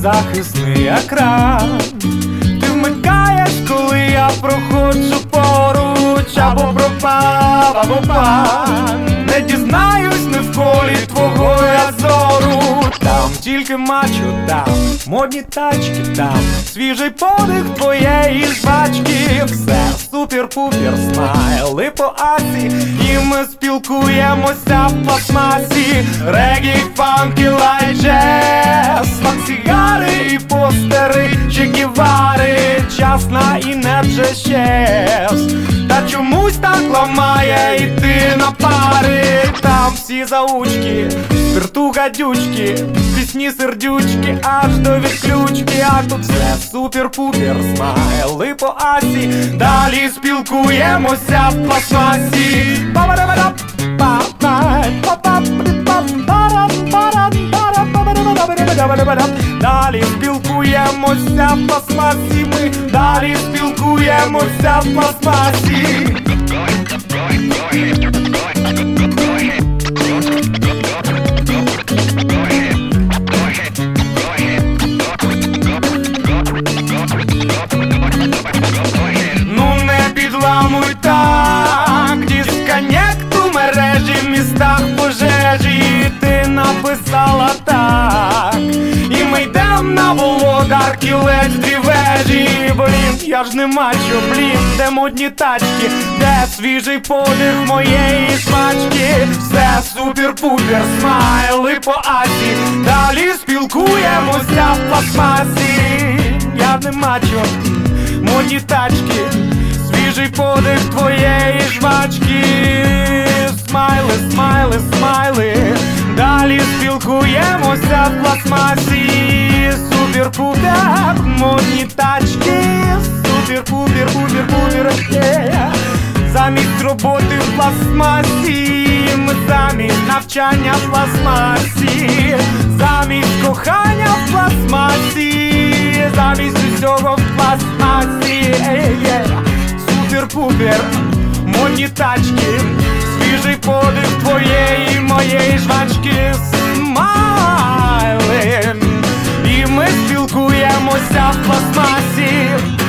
захисний екран. Ти вмикаєш, коли я проходжу поруч, або пропав, або пан. Не дізнаюсь ні в колі твого я зору. Там тільки мачо, там модні тачки, там свіжий подих твоєї жвачки. Все супер-пупер, смайли по Асі, і ми спілкуємося в пластмасі. Регі, фанки, лайт, джез, сигари і постери, Че Гевари, часна і не вже щез. Та чомусь так ламає йти на пари. Там всі заучки, спирту гадючки, пісні сердючки аж до відключки. А тут все супер-пупер, смайли по Асі, далі спілкуємося в пластмасі. Далі спілкуємося в пластмасі, ми далі спілкуємося в пластмасі. Ну не підламуй так, дисконект у мережі, в містах пожежі. Ти написала так, і ми йдем на Володарки, ледь дві вежі. Блін, я ж не мачо, блін, де модні тачки, де свіжий подих моєї смачки. Все супер-пупер, смайли по Асі, далі спілкуємося в пластмасі. Я не мачо, модні тачки, свіжий подих твоєї жвачки. Смайли, смайли, смайли, далі спілкуємося в пластмасі. Супер-пупер, модні тачки, супер-пупер-пупер-пупер, yeah. Замість роботи в пластмасі, ми замість навчання в пластмасі, замість кохання в пластмасі, замість усього в пластмасі, yeah. Супер-пупер, модні тачки, свіжий подих твоєї, моєї жвачки. Смайли, і ми спілкуємося в пластмасі.